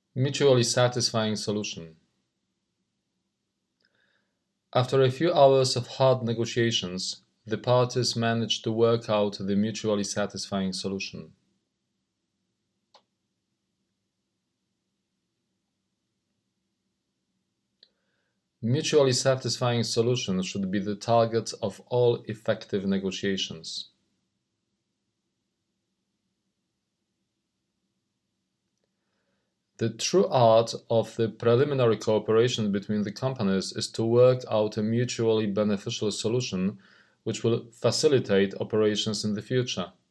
Mutually satisfying solution. After a few hours of hard negotiations, the parties managed to work out the mutually satisfying solution. Mutually satisfying solution should be the target of all effective negotiations. The true art of the preliminary cooperation between the companies is to work out a mutually beneficial solution which will facilitate operations in the future.